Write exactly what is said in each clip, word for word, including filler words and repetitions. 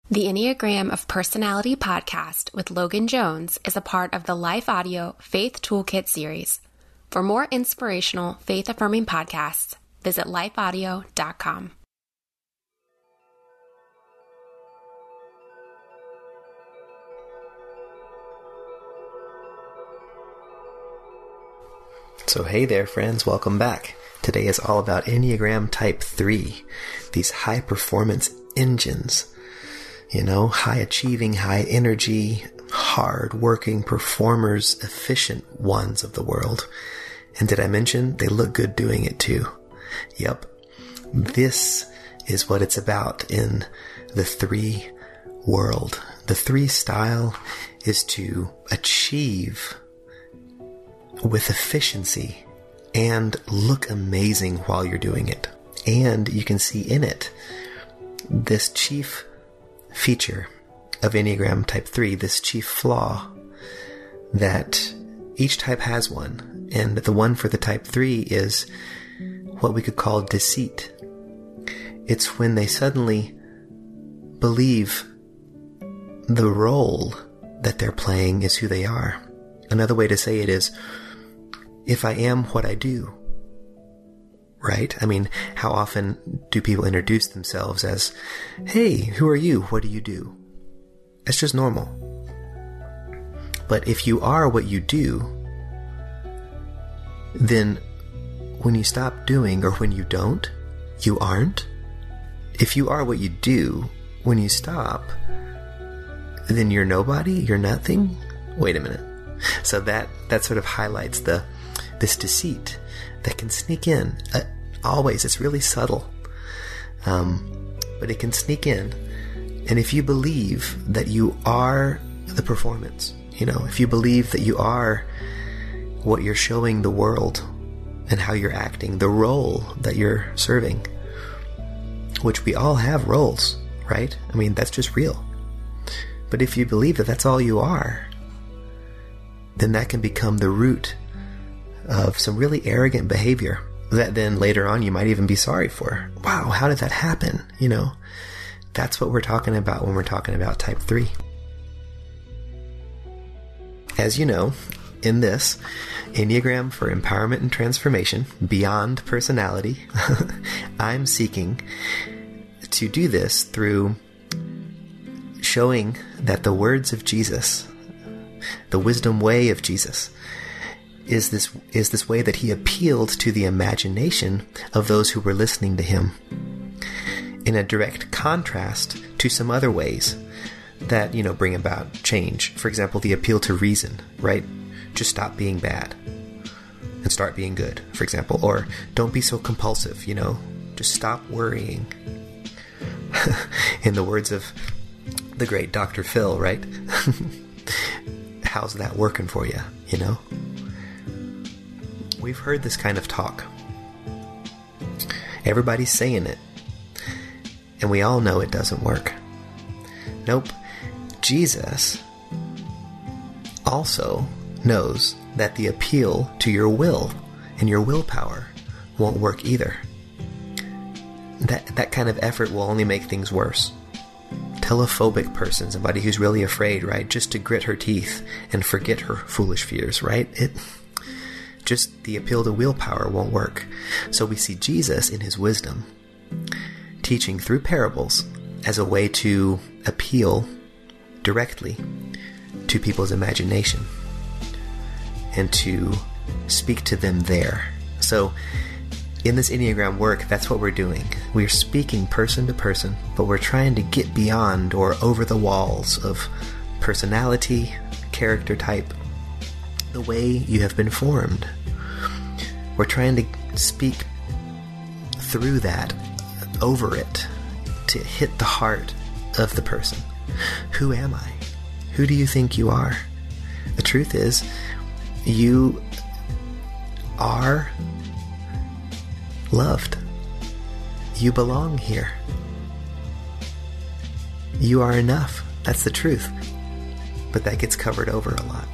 The Enneagram of Personality podcast with Logan Jones is a part of the Life Audio Faith Toolkit series. For more inspirational, faith-affirming podcasts, visit life audio dot com. So hey there friends, welcome back. Today is all about Enneagram Type three, these high performance engines. You know, high achieving, high energy, hard working performers, efficient ones of the world. And did I mention they look good doing it too? Yep. This is what it's about in the three world. The three style is to achieve with efficiency and look amazing while you're doing it. And you can see in it this chief feature of Enneagram Type three, this chief flaw, that each type has one. And the one for the Type three is what we could call deceit. It's when they suddenly believe the role that they're playing is who they are. Another way to say it is, if I am what I do, right? I mean, how often do people introduce themselves as, hey, who are you? What do you do? It's just normal. But if you are what you do, then when you stop doing or when you don't, you aren't. If you are what you do, when you stop, then you're nobody, you're nothing. Wait a minute. So that, that sort of highlights the this deceit that can sneak in. Uh, always, it's really subtle. Um, but it can sneak in. And if you believe that you are the performance, you know, if you believe that you are what you're showing the world and how you're acting, the role that you're serving, which we all have roles, right? I mean, that's just real. But if you believe that that's all you are, then that can become the root of some really arrogant behavior that then later on you might even be sorry for. Wow, how did that happen? You know, that's what we're talking about when we're talking about Type three. As you know, in this Enneagram for Empowerment and Transformation, Beyond Personality, I'm seeking to do this through showing that the words of Jesus, the wisdom way of Jesus, is this is this way that he appealed to the imagination of those who were listening to him, in a direct contrast to some other ways that, you know, bring about change. For example, the appeal to reason, right? Just stop being bad and start being good, for example. Or don't be so compulsive, you know, just stop worrying. In the words of the great Doctor Phil, right? How's that working for you, you know? We've heard this kind of talk. Everybody's saying it. And we all know it doesn't work. Nope. Jesus also knows that the appeal to your will and your willpower won't work either. That, that kind of effort will only make things worse. Telephobic person, somebody who's really afraid, right? Just to grit her teeth and forget her foolish fears, right? It just the appeal to willpower won't work. So we see Jesus in his wisdom teaching through parables as a way to appeal directly to people's imagination and to speak to them there. So in this Enneagram work, that's what we're doing. We're speaking person to person, but we're trying to get beyond or over the walls of personality, character type, the way you have been formed. We're trying to speak through that, over it, to hit the heart of the person. Who am I? Who do you think you are? The truth is, you are loved. You belong here. You are enough. That's the truth. But that gets covered over a lot.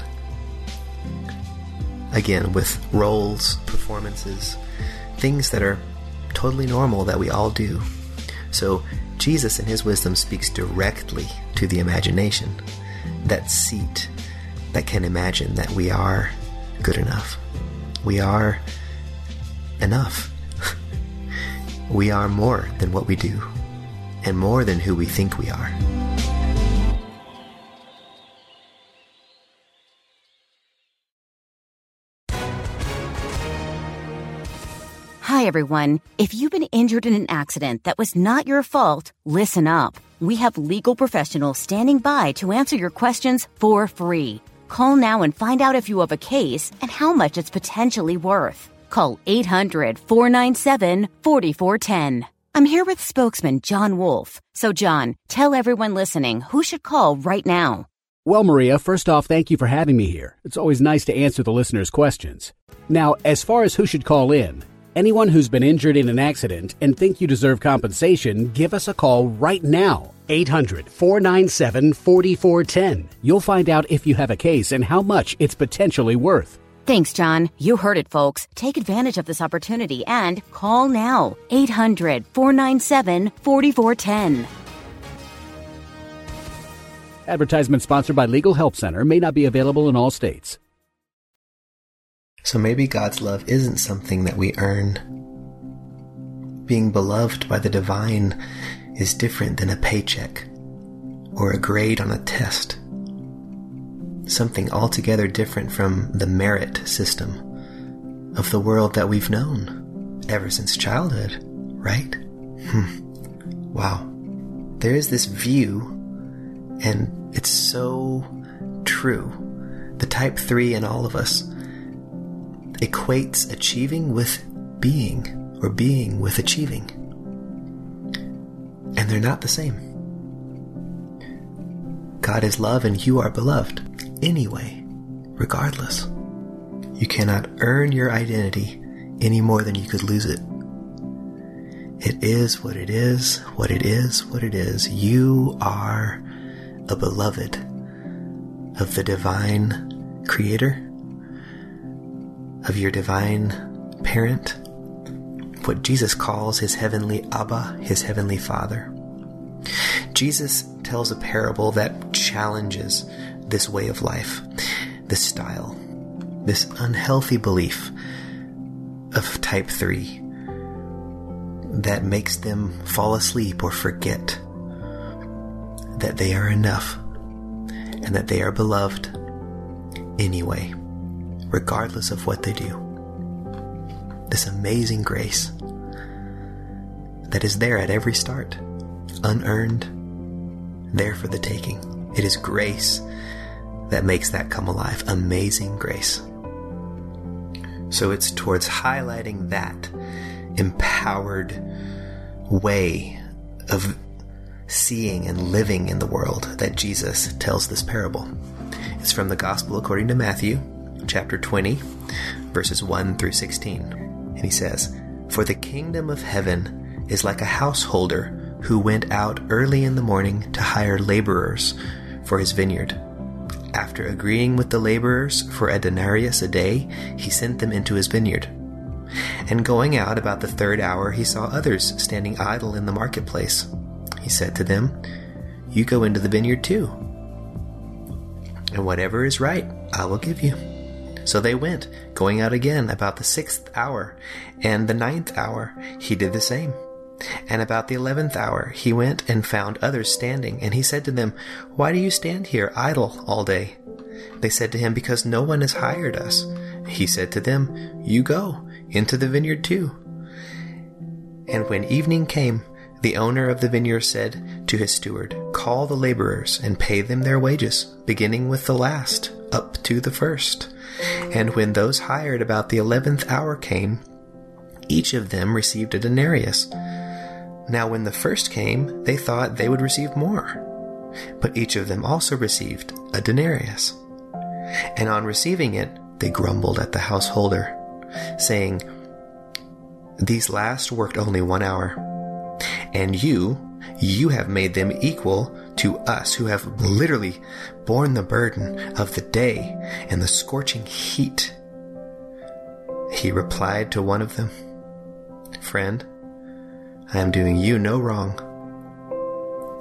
Again, with roles, performances, things that are totally normal that we all do. So Jesus in his wisdom speaks directly to the imagination, that seat that can imagine that we are good enough. We are enough. We are more than what we do, and more than who we think we are. Hi, everyone. If you've been injured in an accident that was not your fault, listen up. We have legal professionals standing by to answer your questions for free. Call now and find out if you have a case and how much it's potentially worth. Call eight hundred, four nine seven, four four one zero. I'm here with spokesman John Wolf. So, John, tell everyone listening who should call right now. Well, Maria, first off, thank you for having me here. It's always nice to answer the listeners' questions. Now, as far as who should call in, anyone who's been injured in an accident and think you deserve compensation, give us a call right now. eight hundred, four nine seven, four four one zero. You'll find out if you have a case and how much it's potentially worth. Thanks, John. You heard it, folks. Take advantage of this opportunity and call now. eight hundred, four nine seven, four four one zero. Advertisement sponsored by Legal Help Center. May not be available in all states. So maybe God's love isn't something that we earn. Being beloved by the divine is different than a paycheck or a grade on a test. Something altogether different from the merit system of the world that we've known ever since childhood, right? Hmm. Wow. There is this view, and it's so true. The type three in all of us equates achieving with being, or being with achieving. And they're not the same. God is love and you are beloved anyway, regardless. You cannot earn your identity any more than you could lose it. It is what it is, what it is, what it is. You are a beloved of the divine creator, of your divine parent, what Jesus calls his heavenly Abba, his heavenly Father. Jesus tells a parable that challenges this way of life, this style, this unhealthy belief of type three that makes them fall asleep or forget that they are enough and that they are beloved anyway, regardless of what they do. This amazing grace that is there at every start, unearned, there for the taking. It is grace that makes that come alive. Amazing grace. So it's towards highlighting that empowered way of seeing and living in the world that Jesus tells this parable. It's from the Gospel according to Matthew, chapter twenty, verses one through sixteen. And he says, "For the kingdom of heaven is like a householder who went out early in the morning to hire laborers for his vineyard. After agreeing with the laborers for a denarius a day, he sent them into his vineyard. And going out about the third hour, he saw others standing idle in the marketplace. He said to them, 'You go into the vineyard too, and whatever is right, I will give you.' So they went, going out again about the sixth hour, and the ninth hour he did the same. And about the eleventh hour he went and found others standing, and he said to them, 'Why do you stand here idle all day?' They said to him, 'Because no one has hired us.' He said to them, 'You go into the vineyard too.' And when evening came, the owner of the vineyard said to his steward, 'Call the laborers and pay them their wages, beginning with the last up to the first.' And when those hired about the eleventh hour came, each of them received a denarius. Now when the first came, they thought they would receive more, but each of them also received a denarius. And on receiving it, they grumbled at the householder, saying, 'These last worked only one hour, and you, you have made them equal to us who have literally borne the burden of the day and the scorching heat.' He replied to one of them, 'Friend, I am doing you no wrong.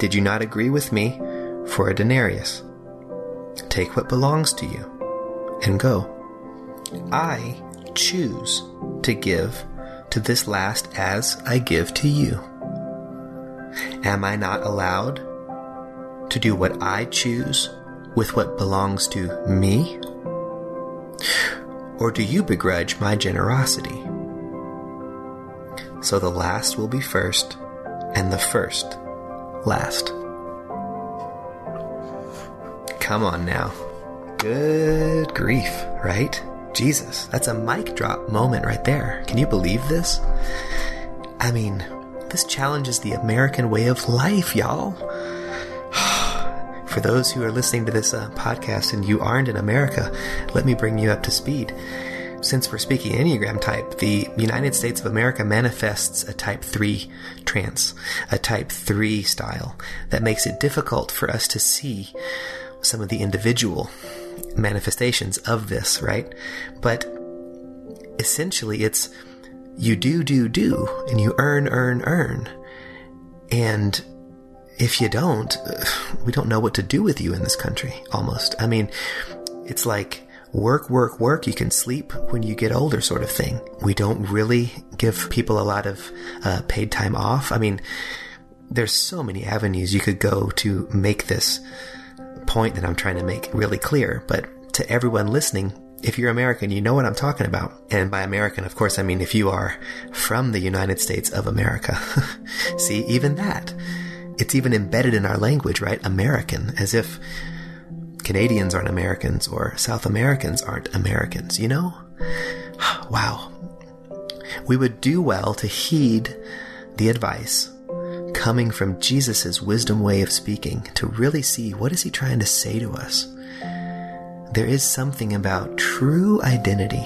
Did you not agree with me for a denarius? Take what belongs to you and go. I choose to give to this last as I give to you. Am I not allowed to do what I choose with what belongs to me? Or do you begrudge my generosity? So the last will be first, and the first last. Come on now. Good grief, right? Jesus, that's a mic drop moment right there. Can you believe this? I mean, this challenges the American way of life, y'all. For those who are listening to this uh, podcast and you aren't in America, let me bring you up to speed. Since we're speaking Enneagram type, the United States of America manifests a type three trance, a type three style that makes it difficult for us to see some of the individual manifestations of this, right? But essentially it's you do, do, do, and you earn, earn, earn. And if you don't, we don't know what to do with you in this country, almost. I mean, it's like work, work, work, you can sleep when you get older sort of thing. We don't really give people a lot of uh, paid time off. I mean, there's so many avenues you could go to make this point that I'm trying to make really clear. But to everyone listening, if you're American, you know what I'm talking about. And by American, of course, I mean if you are from the United States of America. See, even that. It's even embedded in our language, right? American, as if Canadians aren't Americans or South Americans aren't Americans, you know? Wow. We would do well to heed the advice coming from Jesus's wisdom way of speaking to really see what is he trying to say to us. There is something about true identity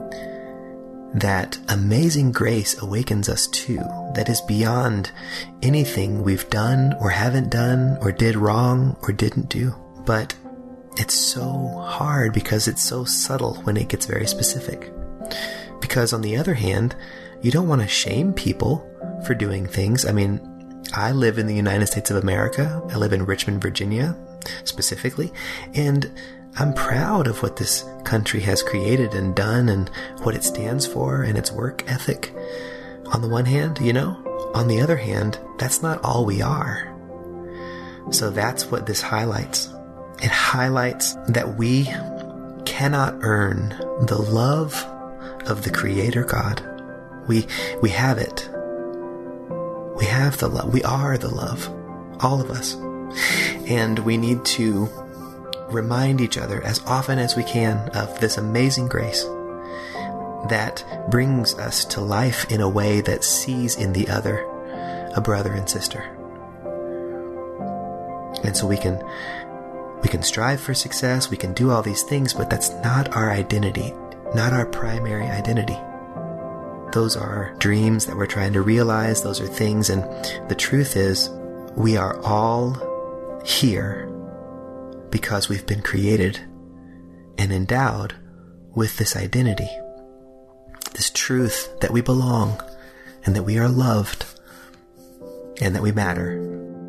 that amazing grace awakens us to, that is beyond anything we've done or haven't done or did wrong or didn't do. But it's so hard because it's so subtle when it gets very specific. Because on the other hand, you don't want to shame people for doing things. I mean, I live in the United States of America. I live in Richmond, Virginia, specifically, and I'm proud of what this country has created and done and what it stands for and its work ethic. On the one hand, you know, on the other hand, that's not all we are. So that's what this highlights. It highlights that we cannot earn the love of the Creator God. We, we have it. We have the love. We are the love. All of us. And we need to remind each other as often as we can of this amazing grace that brings us to life in a way that sees in the other a brother and sister. And so we can we can strive for success, we can do all these things, but that's not our identity, not our primary identity. Those are dreams that we're trying to realize, those are things, and the truth is we are all here because we've been created and endowed with this identity, this truth that we belong and that we are loved and that we matter.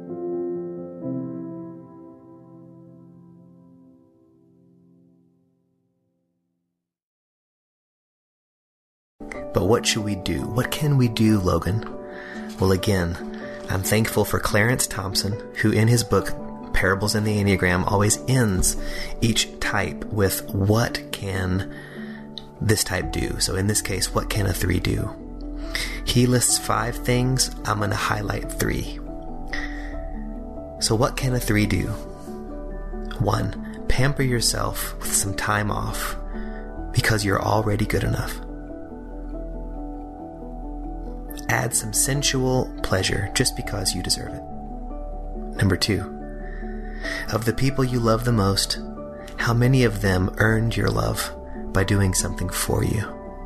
But what should we do? What can we do, Logan? Well, again, I'm thankful for Clarence Thompson, who in his book Parables in the Enneagram always ends each type with what can this type do. So in this case, what can a three do? He lists five things. I'm going to highlight three. So what can a three do? One, pamper yourself with some time off because you're already good enough. Add some sensual pleasure just because you deserve it. Number two, of the people you love the most, how many of them earned your love by doing something for you?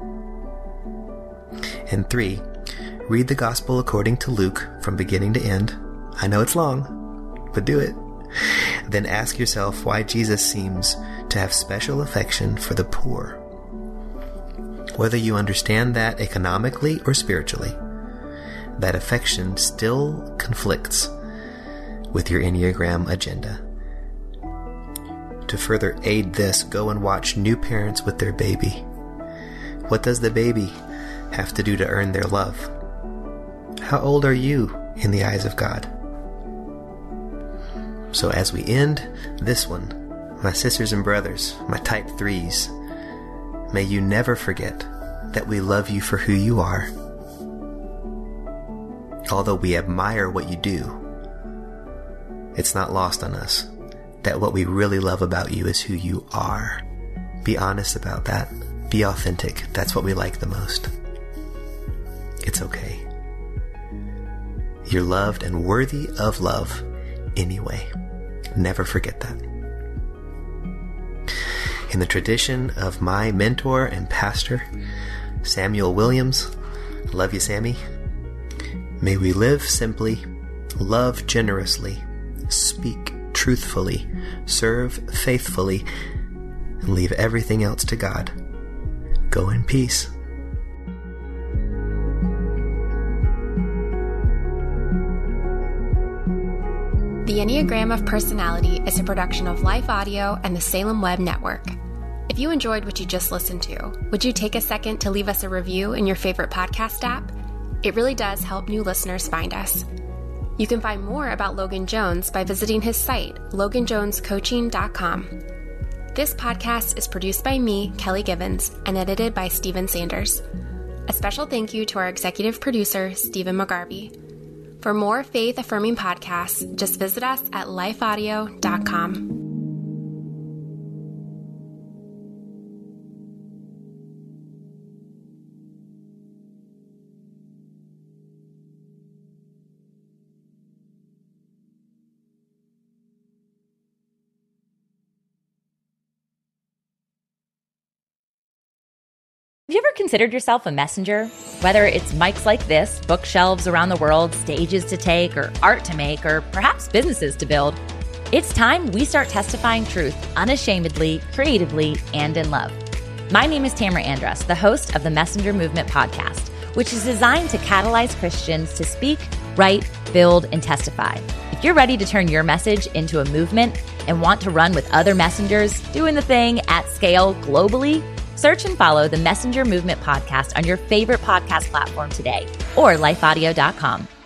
And three, read the Gospel according to Luke from beginning to end. I know it's long, but do it. Then ask yourself why Jesus seems to have special affection for the poor. Whether you understand that economically or spiritually, that affection still conflicts with your Enneagram agenda. To further aid this, go and watch New Parents with Their Baby. What does the baby have to do to earn their love? How old are you in the eyes of God? So as we end this one, my sisters and brothers, my type threes, may you never forget that we love you for who you are. Although we admire what you do, it's not lost on us that what we really love about you is who you are. Be honest about that. Be authentic. That's what we like the most. It's okay. You're loved and worthy of love anyway. Never forget that. In the tradition of my mentor and pastor, Samuel Williams, love you, Sammy, may we live simply, love generously, speak truthfully, serve faithfully, and leave everything else to God. Go in peace. The Enneagram of Personality is a production of Life Audio and the Salem Web Network. If you enjoyed what you just listened to, would you take a second to leave us a review in your favorite podcast app? It really does help new listeners find us. You can find more about Logan Jones by visiting his site, logan jones coaching dot com. This podcast is produced by me, Kelly Givens, and edited by Stephen Sanders. A special thank you to our executive producer, Stephen McGarvey. For more faith-affirming podcasts, just visit us at life audio dot com. Have you ever considered yourself a messenger? Whether it's mics like this, bookshelves around the world, stages to take, or art to make, or perhaps businesses to build, it's time we start testifying truth unashamedly, creatively, and in love. My name is Tamara Andrus, the host of the Messenger Movement podcast, which is designed to catalyze Christians to speak, write, build, and testify. If you're ready to turn your message into a movement and want to run with other messengers doing the thing at scale globally, search and follow the Messenger Movement podcast on your favorite podcast platform today or life audio dot com.